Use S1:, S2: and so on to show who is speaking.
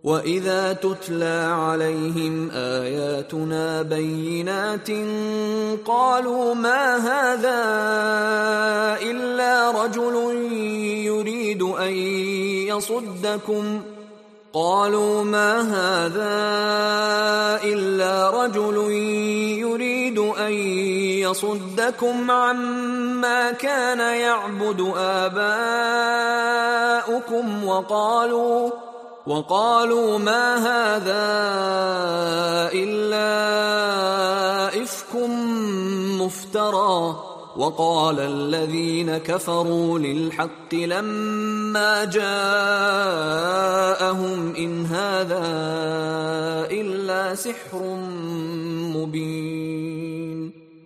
S1: وَإِذَا تُتْلَى عَلَيْهِمْ آيَاتُنَا بَيِّنَاتٍ قَالُوا مَا هَذَا إِلَّا رَجُلٌ يُرِيدُ أَن يَصُدَّكُمْ عَمَّا كَانَ يَعْبُدُ آبَاؤُكُمْ وقالوا ما هذا إلا إفك مفترى وقال الذين كفروا للحق لما جاءهم إن هذا إلا سحر مبين